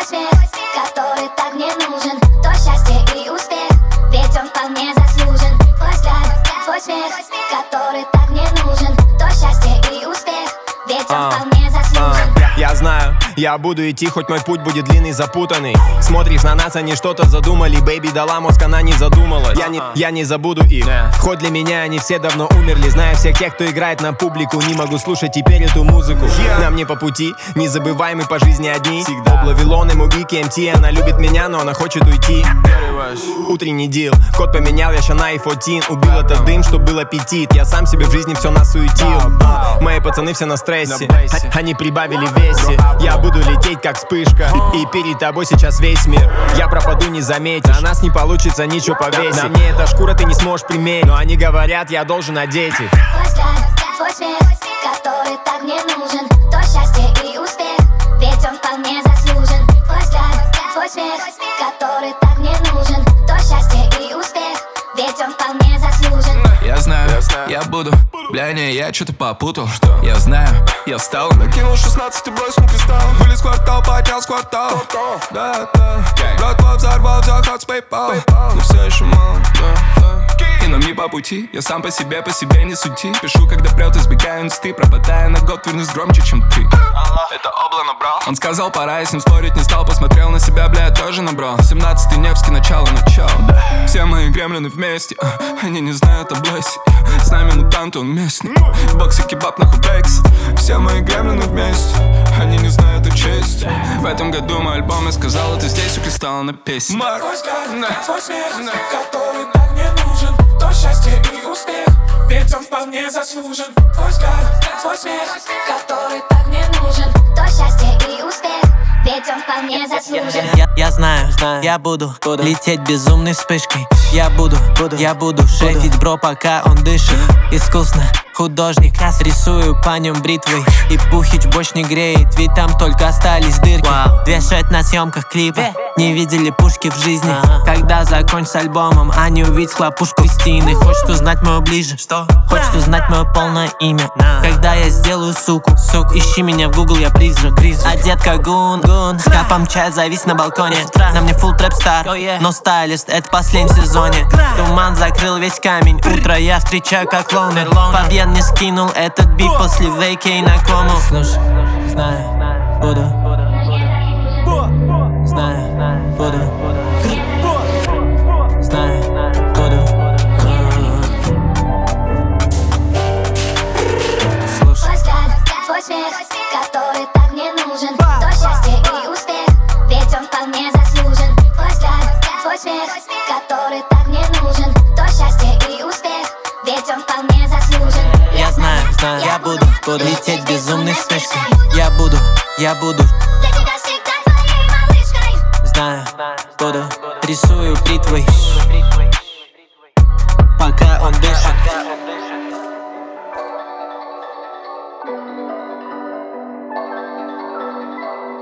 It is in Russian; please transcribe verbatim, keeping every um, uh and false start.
смех, который так не нужен. То счастье и успех, ведь он вполне заслужен. Твой взгляд, твой смех, который так не нужен. То счастье и успех, ведь он вполне заслужен. Я знаю, я буду идти, хоть мой путь будет длинный, запутанный. Смотришь на нас, они что-то задумали. Бэйби дала мозг, она не задумалась. Я не, я не забуду их. Хоть для меня они все давно умерли. Зная всех тех, кто играет на публику, не могу слушать теперь эту музыку. Нам не по пути, не забывай, мы по жизни одни. Об Вавилон, эм ю би, кей эм ти. Она любит меня, но она хочет уйти. Утренний дил, код поменял, я ща на ай четырнадцать. Убил этот дым, чтоб был аппетит. Я сам себе в жизни все насуетил. Мои пацаны все на стрессе, они прибавили весе. Я буду лететь как вспышка, и перед тобой сейчас весь мир. Я пропаду, не заметишь, а нас не получится ничего повесить. На мне эта шкура ты не сможешь примерить, но они говорят, я должен одеть их. Твой взгляд, твой смех, который так не нужен. То счастье и успех, ведь он вполне заслужен. Твой взгляд, твой смех, который так не нужен. То счастье и успех, ведь он вполне заслужен. Я знаю, я, знаю. я буду, бля, не, я что-то попутал. Что? Я знаю, я встал, накинул шестнадцать и бросил кристалл. Вылез в квартал, поднял с квартал. Да, да, братва взорвал, взял хат с PayPal. Но все еще мало, да, да. И нам не по пути, я сам по себе, по себе не сути. Пишу, когда прет, избегаю инсты. Пропадаю на год, вернусь громче, чем ты. Это обло набрал. Он сказал, пора, я с ним спорить не стал. Посмотрел на себя, бля, я тоже набрал. семнадцатый Невский, начало, начало. Все мои гремлины вместе, они не знают о Блессе. С нами мутанты, он местный. В боксе кебаб, нахуй бэкс. Все мои гремлины вместе, они не знают о чести. В этом году мой альбом, я сказал, это здесь у Кристалла на песне. Твой взгляд, твой смех, который так не нужен. То счастье и успех, ведь он вполне заслужен. Твой взгляд, твой смех, который так не нужен. То счастье и успех, ведь он вполне заслужен. Я, я знаю, знаю, я буду, буду лететь безумной вспышкой. Я буду, буду, я буду шефить бро, пока он дышит. Искусно, художник, рисую по нем бритвой. И Пухич больше не греет, ведь там только остались дырки. Вешать на съемках клипа, не видели пушки в жизни. Когда закончится альбомом, а не увидеть хлопушку Кристины. Хочет узнать мое ближе, что? Хочет узнать мое полное имя. Когда я сделаю суку, сук, ищи меня в Google, я призрак. Одет как гун, гун, с капом чая завис на балконе. На мне фулл трэп стар, но стайлист, это в последнем сезоне. Туман закрыл весь камень, утро я встречаю как лоунер. Фабьен не скинул этот бит после вейкей на кому. Слушай, знаю, буду, знаю, буду, знаю, буду. Твой взгляд, твой смех, который так не нужен. То счастье и успех, ведь он вполне заслужен. Твой взгляд, твой смех, который так не нужен. То счастье и успех, ведь он вполне заслужен. Я знаю, знаю, я буду, буду лететь безумной вспышкой. Я буду, я буду Для тебя всегда твоей малышкой. знаю, буду рисую бритвой.